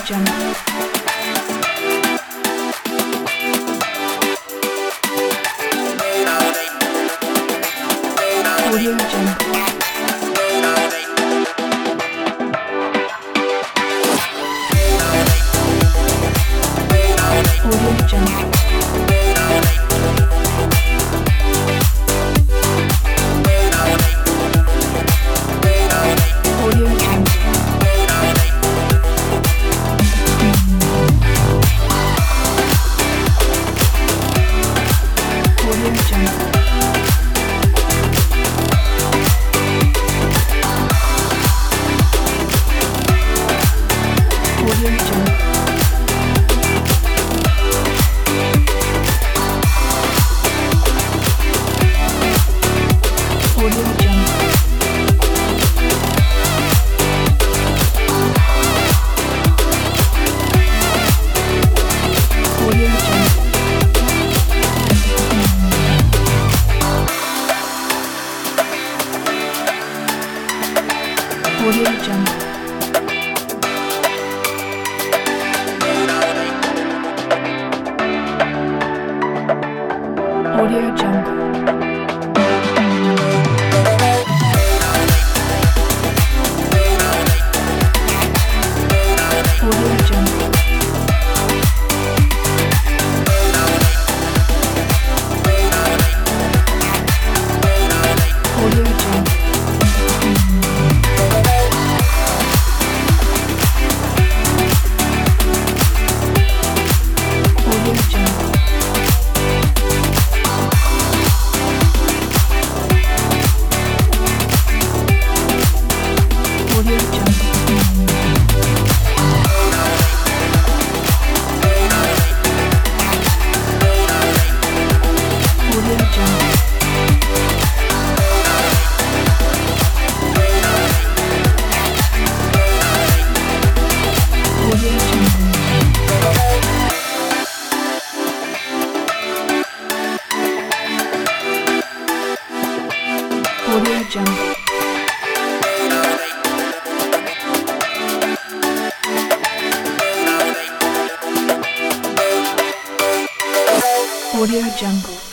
Jungle. Audio Jungle. Audio Jungle. Audio Jungle. Audio Jungle. Audio Jungle. Audio Jungle. Audio Jungle. Audio Jungle. Audio Jungle. Audio Jungle. Audio Jungle. Audio Jungle. Audio Jungle. Audio Jungle. Audio Jungle. Audio Jungle. Audio Jungle.